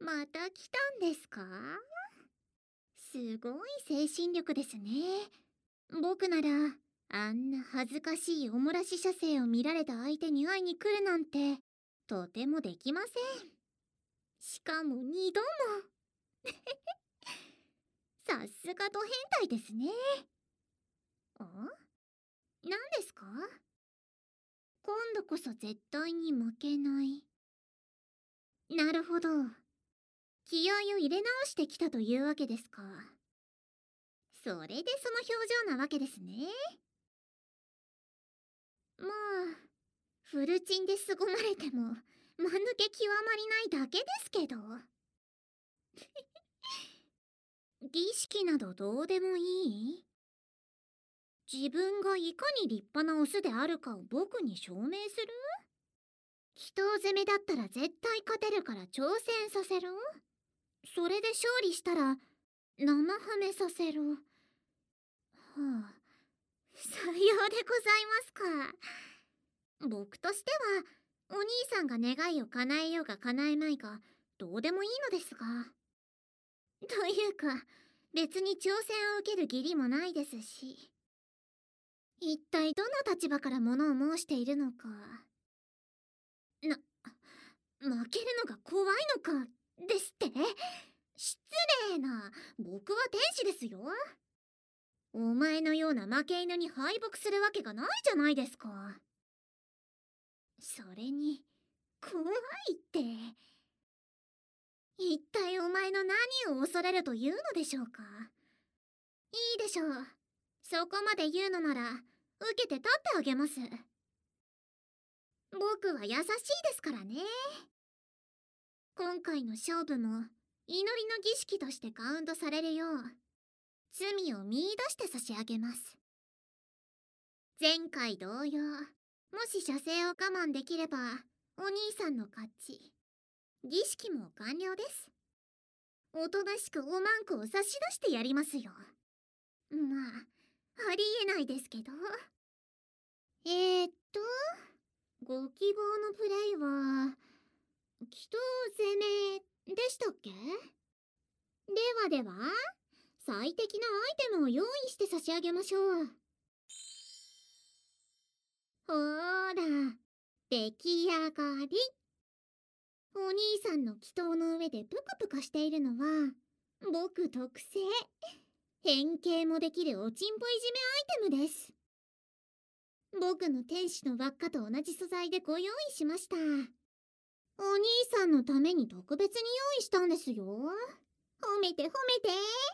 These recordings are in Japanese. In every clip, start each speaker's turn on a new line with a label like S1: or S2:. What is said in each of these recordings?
S1: また来たんですか？すごい精神力ですね。僕なら、あんな恥ずかしいおもらし射精を見られた相手に会いに来るなんて、とてもできません。しかも2度も。さすがド変態ですね。何ですか？今度こそ絶対に負けない。なるほど。気合を入れ直してきたというわけですか。それでその表情なわけですね。まあ、フルチンで凄まれても、間抜け極まりないだけですけど。儀式などどうでもいい？自分がいかに立派なオスであるかを僕に証明する？祈祷攻めだったら絶対勝てるから挑戦させる？それで勝利したら生ハメさせる。はあ、さようでございますか。僕としてはお兄さんが願いを叶えようが叶えまいがどうでもいいのですが。というか別に挑戦を受ける義理もないですし。一体どの立場から物を申しているのか。負けるのが怖いのかですって？失礼な。僕は天使ですよ。お前のような負け犬に敗北するわけがないじゃないですか。それに怖いって。一体お前の何を恐れるというのでしょうか。いいでしょう。そこまで言うのなら受けて立ってあげます。僕は優しいですからね。今回の勝負も祈りの儀式としてカウントされるよう罪を見出して差し上げます。前回同様、もし射精を我慢できればお兄さんの勝ち。儀式も完了です。おとなしくおまんこを差し出してやりますよ。まあ、ありえないですけど。ご希望のプレイは祈祷攻めでしたっけ？ではでは、最適なアイテムを用意して差し上げましょう。ほーら、出来上がり。お兄さんの祈祷の上でプカプカしているのは僕特製変形もできるおちんぽいじめアイテムです。僕の天使の輪っかと同じ素材でご用意しました。お兄さんのために特別に用意したんですよ。褒めて褒めて。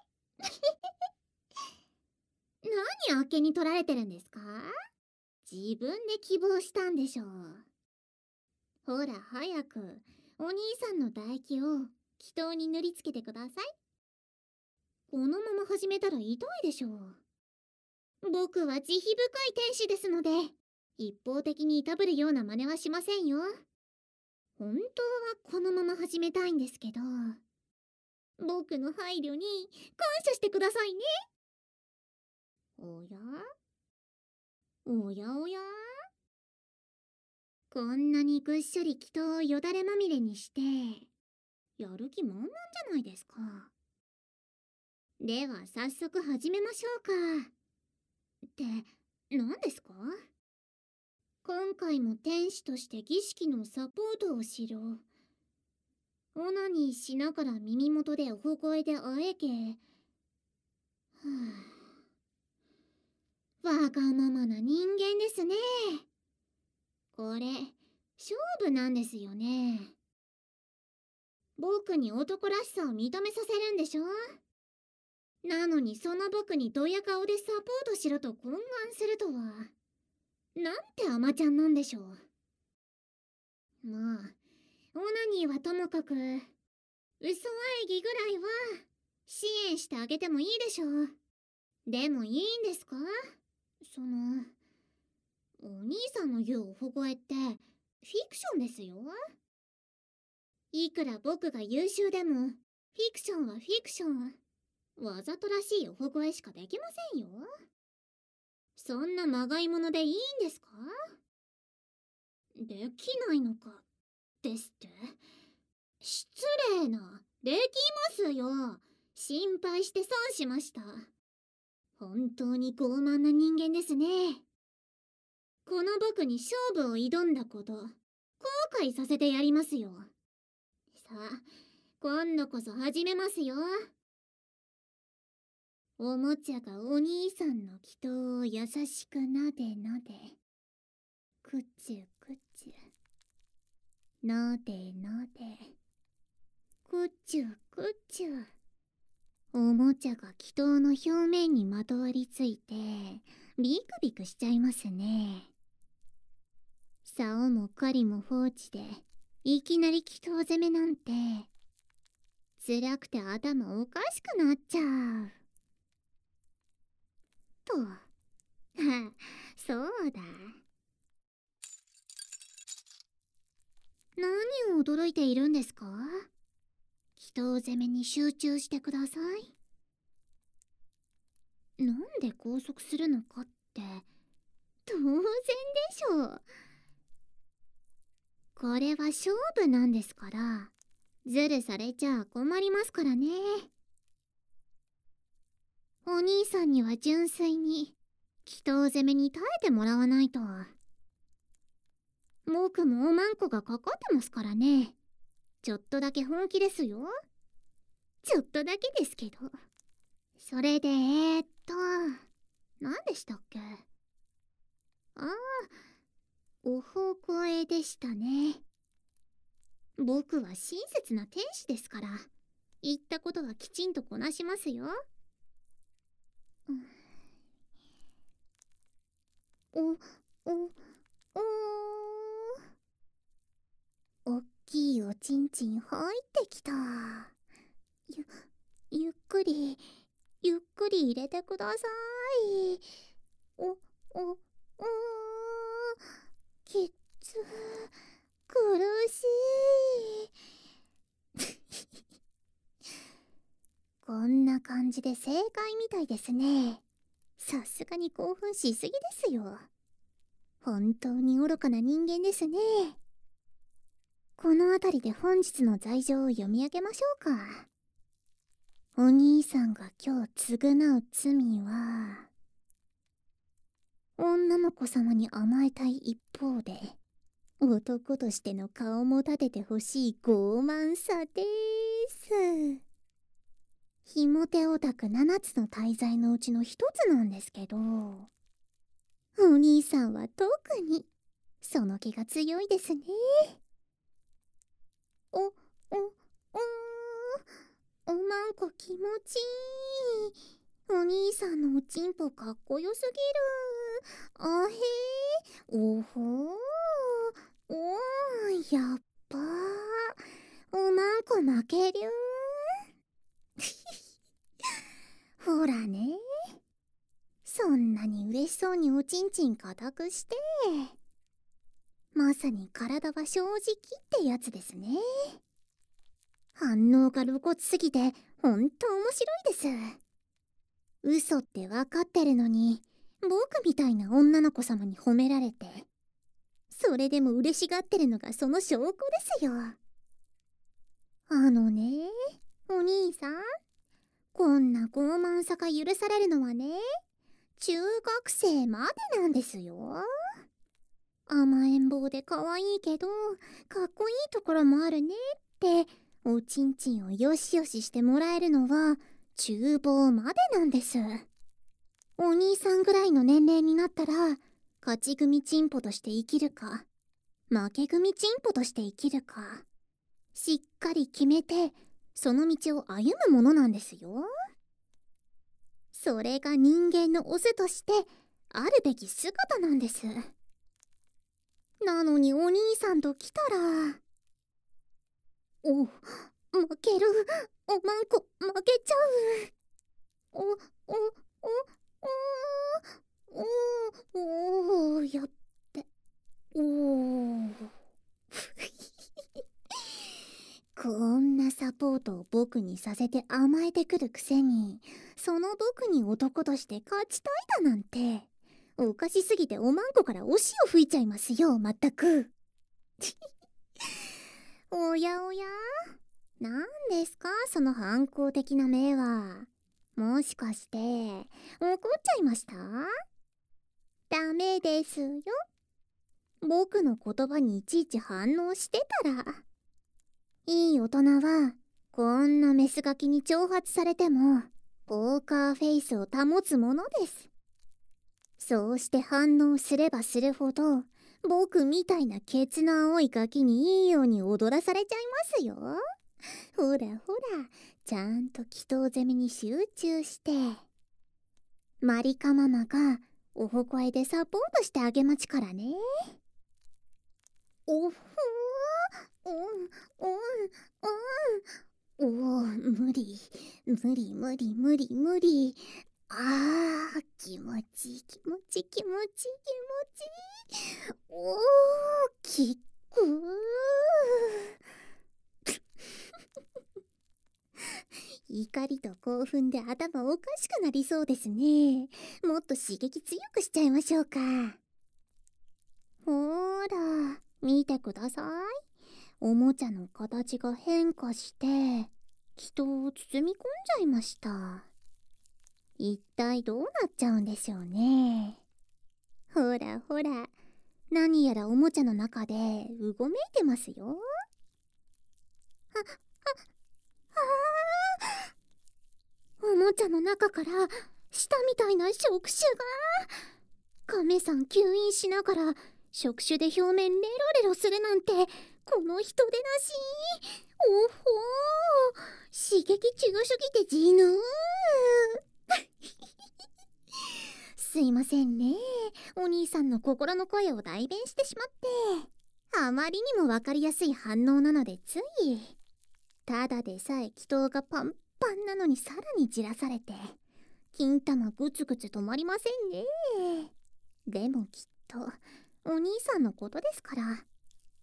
S1: 何あっけに取られてるんですか？自分で希望したんでしょう。ほら早くお兄さんの唾液を祈祷に塗りつけてください。このまま始めたら痛いでしょう。僕は慈悲深い天使ですので一方的にいたぶるような真似はしませんよ。本当はこのまま始めたいんですけど、僕の配慮に感謝してくださいね。おやおやおや、こんなにぐっしょり祈祷をよだれまみれにしてやる気満々じゃないですか。では早速始めましょうか。って何ですか？今回も天使として儀式のサポートをしろ。オナニーしながら耳元でお小声であえげ。わがままな人間ですね。これ勝負なんですよね。僕に男らしさを認めさせるんでしょ？なのにその僕にドヤ顔でサポートしろと懇願するとは、なんて甘ちゃんなんでしょう。まあオナニーはともかく嘘演技ぐらいは支援してあげてもいいでしょう。でもいいんですか？そのお兄さんの言うおほ声ってフィクションですよ。いくら僕が優秀でもフィクションはフィクション。わざとらしいおほ声しかできませんよ。そんなまがいものでいいんですか？できないのかですって？失礼な。 できますよ。心配して損しました。本当に傲慢な人間ですね。この僕に勝負を挑んだこと、後悔させてやりますよ。さあ、今度こそ始めますよ。おもちゃがお兄さんの祈祷を優しくなでなで、くちゅくちゅ、なでなで、くちゅくちゅ。おもちゃが祈祷の表面にまとわりついてビクビクしちゃいますね。竿も狩りも放置でいきなり祈祷攻めなんて辛くて頭おかしくなっちゃうと。そうだ。何を驚いているんですか？祈祷攻めに集中してください。なんで拘束するのかって当然でしょう。これは勝負なんですから、ズルされちゃ困りますからね。お兄さんには純粋に祈祷攻めに耐えてもらわないと。僕もおまんこがかかってますからね。ちょっとだけ本気ですよ。ちょっとだけですけど。それで何でしたっけ？ああ、おほこえでしたね。僕は親切な天使ですから、言ったことはきちんとこなしますよ。お、お、おっきいおちんちん入ってきた。ゆっくり入れてください。お、きつ、苦しい。こんな感じで正解みたいですね。さすがに興奮しすぎですよ。本当に愚かな人間ですね。この辺りで本日の罪状を読み上げましょうか。お兄さんが今日償う罪は、女の子様に甘えたい一方で、男としての顔も立ててほしい傲慢さです。ひもてオタク7つの大罪のうちの一つなんですけど、お兄さんは特にその気が強いですね。おまんこ気持ちいい。お兄さんのおちんぽかっこよすぎる。あへー、おほー、おー、やっばー。おまんこ負けりゅー。ほらね、そんなに嬉しそうにおちんちん固くして、まさに体は正直ってやつですね。反応が露骨すぎてほんと面白いです。嘘ってわかってるのに、僕みたいな女の子様に褒められて、それでも嬉しがってるのがその証拠ですよ。ね、お兄さん、こんな傲慢さが許されるのはね、中学生までなんですよ。甘えん坊で可愛いけど、かっこいいところもあるねって、おちんちんをよしよししてもらえるのは、厨房までなんです。お兄さんぐらいの年齢になったら、勝ち組チンポとして生きるか、負け組チンポとして生きるか、しっかり決めて、その道を歩むものなんですよ。それが人間のオスとしてあるべき姿なんです。なのにお兄さんと来たら、負ける。おまんこ負けちゃう。おやって、こんなサポートを僕にさせて甘えてくるくせに、その僕に男として勝ちたいだなんて、おかしすぎておまんこからおしを吹いちゃいますよ、まったく。おやおや、 なんですかその反抗的な目は。もしかして怒っちゃいました？ダメですよ。僕の言葉にいちいち反応してたら。いい大人はこんなメスガキに挑発されてもポーカーフェイスを保つものです。そうして反応すればするほど僕みたいなケツの青いガキにいいように踊らされちゃいますよ。ほらほら、ちゃんと祈祷攻めに集中して。マリカママがおほこえでサポートしてあげまちからね。おふー、無理無理無理無理無理。気持ちいい気持ちいい気持ちいい気持ちいい。キック怒りと興奮で頭おかしくなりそうですね。もっと刺激強くしちゃいましょうか。ほーら、見てください。おもちゃの形が変化して人を包み込んじゃいました。一体どうなっちゃうんでしょうね。ほらほら、何やらおもちゃの中でうごめいてますよ。おもちゃの中から舌みたいな触手が。亀さん吸引しながら触手で表面レロレロするなんて、この人でなし。おほー、刺激強すぎて地ぬー。すいませんね、お兄さんの心の声を代弁してしまって。あまりにもわかりやすい反応なのでつい。ただでさえ気筒がパンパンなのにさらにじらされて金玉グツグツ止まりませんね。でもきっとお兄さんのことですから、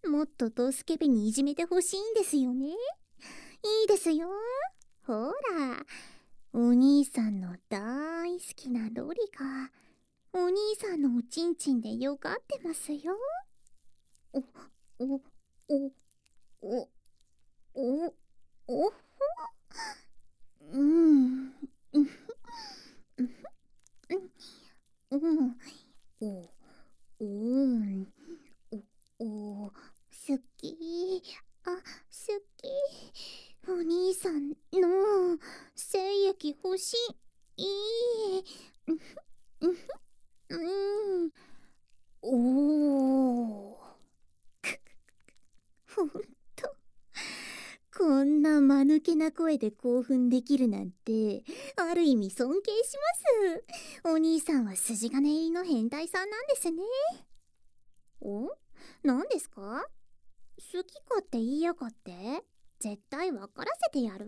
S1: もっとドスケベにいじめてほしいんですよね。いいですよ。ほら、お兄さんの大好きなロリがお兄さんのおちんちんでよがってますよ。おおおおおおうん、うん、うん、お、うん、お、好き、好き。お兄さんの精液欲しい。うん、うん、おー。ほんと、こんな間抜けな声で興奮できるなんて、ある意味尊敬します。お兄さんは筋金入りの変態さんなんですね。何ですか？好きかって言いやがって。絶対分からせてやる？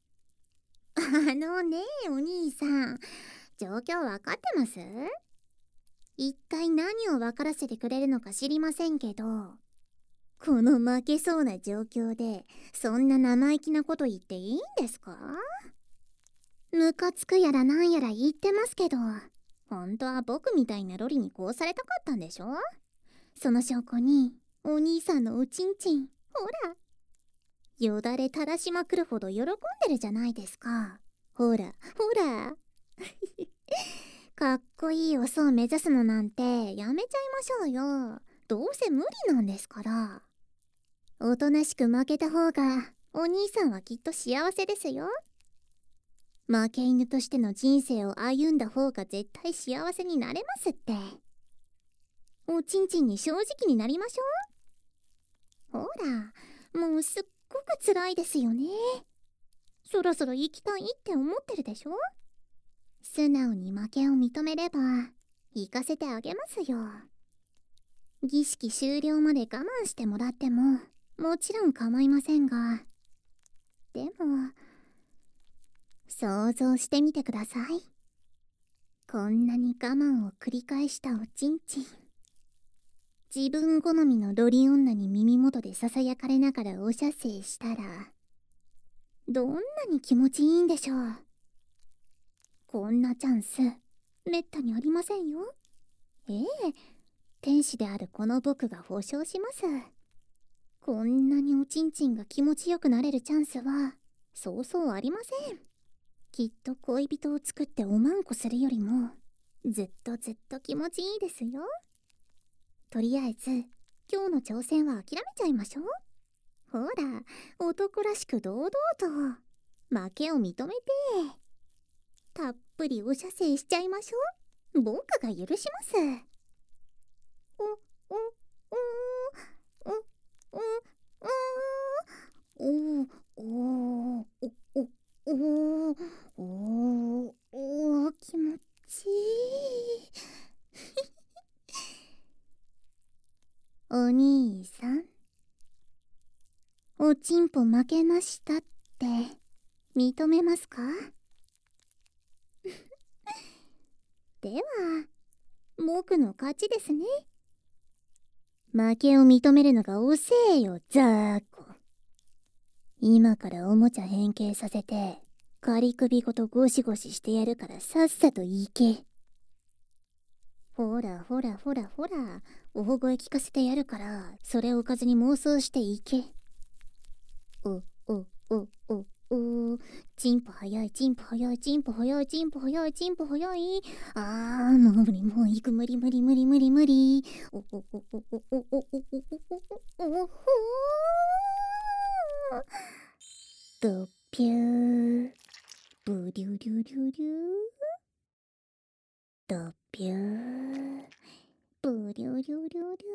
S1: お兄さん、状況分かってます？一体何を分からせてくれるのか知りませんけど、この負けそうな状況でそんな生意気なこと言っていいんですか？ムカつくやらなんやら言ってますけど、本当は僕みたいなロリにこうされたかったんでしょ？その証拠にお兄さんのおちんちん、ほら、よだれ垂らしまくるほど喜んでるじゃないですか。ほらほら。かっこいいオスを目指すのなんてやめちゃいましょうよ。どうせ無理なんですから。おとなしく負けた方がお兄さんはきっと幸せですよ。負け犬としての人生を歩んだ方が絶対幸せになれますって。おちんちんに正直になりましょう。ほら、もうすっごく辛いですよね。そろそろ行きたいって思ってるでしょ？素直に負けを認めれば行かせてあげますよ。儀式終了まで我慢してもらってももちろん構いませんが、でも想像してみてください。こんなに我慢を繰り返したおちんちん、自分好みのロリ女に耳元でささやかれながらお射精したらどんなに気持ちいいんでしょう。こんなチャンスめったにありませんよ。ええ、天使であるこの僕が保証します。 こんなにおちんちんが気持ちよくなれるチャンスはそうそうありません。きっと恋人を作っておまんこするよりもずっとずっと気持ちいいですよ。とりあえず今日の挑戦は諦めちゃいましょう。ほら、男らしく堂々と負けを認めてたっぷりお射精しちゃいましょう。僕が許します。おおおおおおおおおおお気持ちいい。お兄さん、おちんぽ負けましたって認めますか？では僕の勝ちですね。負けを認めるのが遅えよ、ザーコ。今からおもちゃ変形させて仮首ごとゴシゴシしてやるからさっさと行け。ほらほらほらほら、大声聞かせてやるからそれをおかずに妄想して行け。おおおおお、チンポ早いチンポ早いチンポ早いチンポ早いチンポ早い。あーもう無理、もう行く、無理無理無理無理無理。おおおおおおおおおおほー。ドピューブリュリュリュリュドピューブリュリュリュリュ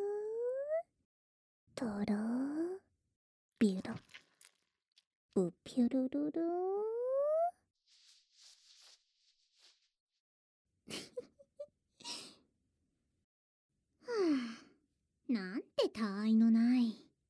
S1: トロビュロブピュルルルはあ、なんてたわいのない。なん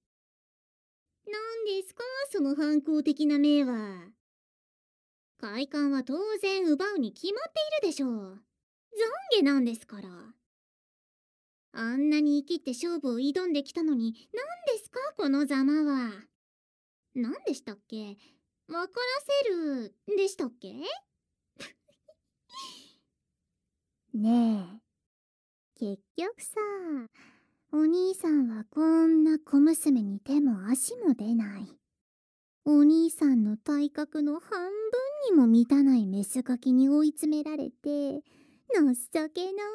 S1: ですかその反抗的な目は。快感は当然奪うに決まっているでしょう。懺悔なんですから。あんなに生きって勝負を挑んできたのに何ですかこのざまは。何でしたっけ？分からせるでしたっけ？ねえ、結局さ、お兄さんはこんな小娘に手も足も出ない。お兄さんの体格の半分にも満たないメスガキに追い詰められて、情けない。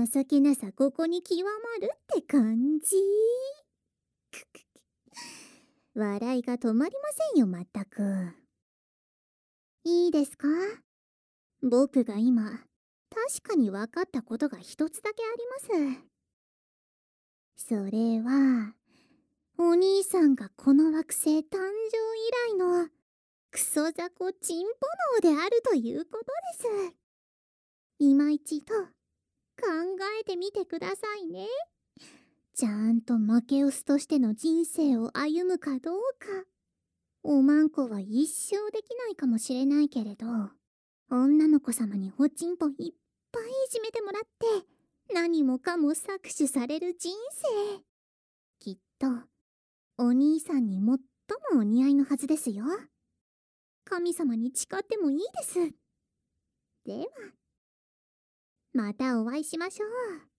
S1: 情けなさここに極まるって感じ。笑いが止まりませんよ、まったく。いいですか？僕が今、確かに分かったことが一つだけあります。それは、お兄さんがこの惑星誕生以来のクソザコチンポ脳であるということです。今一度考えてみてくださいね。ちゃんと負けオスとしての人生を歩むかどうか。おまんこは一生できないかもしれないけれど、女の子様におちんぽいっぱいいじめてもらって何もかも搾取される人生。きっとお兄さんに最もお似合いのはずですよ。神様に誓ってもいいです。ではまたお会いしましょう。